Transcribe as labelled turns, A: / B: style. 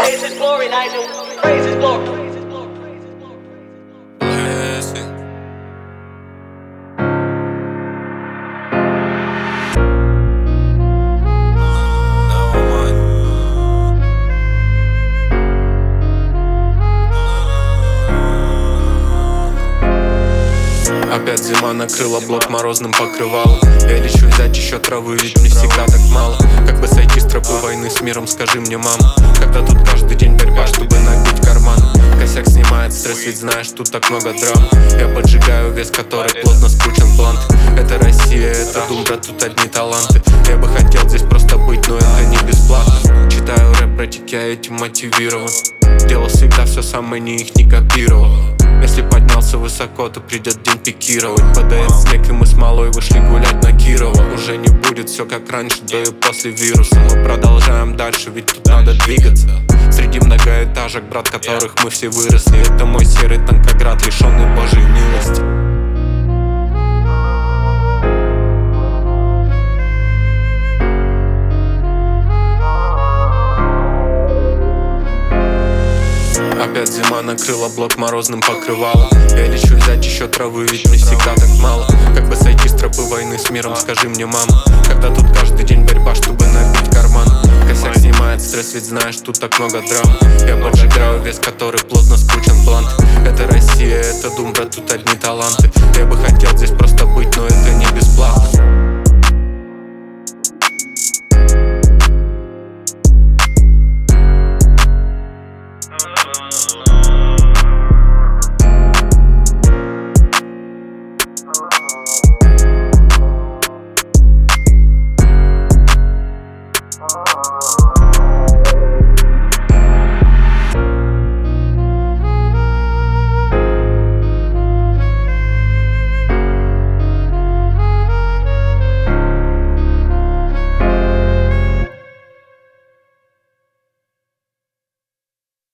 A: Praise His glory, Nigel. Praise His glory.
B: Опять зима накрыла блок морозным покрывалом. Я лечу взять еще травы, ведь мне всегда так мало. Как бы сойти с тропы войны с миром, скажи мне, мама. Когда тут каждый день борьба, чтобы набить карман. Косяк снимает стресс, ведь знаешь, тут так много драм. Я поджигаю вес, который плотно скручен плант. Это Россия, это дум, брат, тут одни таланты. Я бы хотел здесь просто быть, но это не бесплатно. Читаю рэп, братик, я этим мотивирован. Делал всегда все сам, и не их не копировал. Если поднялся высоко, то придет день пикировать. Падает снег, и мы с малой вышли гулять на Кирова. Уже не будет все как раньше, до и после вируса. Мы продолжаем дальше, ведь тут надо двигаться. Среди многоэтажек, брат, которых мы все выросли. Это мой серый танкоград, лишенный Божьей милости. Опять зима накрыла блок морозным покрывалом. Я лечу взять еще травы, ведь мне всегда так мало. Как бы сойти с тропы войны с миром, скажи мне, мама. Когда тут каждый день борьба, чтобы набить карман. Косяк снимает стресс, ведь знаешь, тут так много драм. Я поджигаю вес, который плотно скручен плант. Это Россия, это дум, брат, тут одни таланты. Я бы хотел здесь просто быть, но это не бесплатно.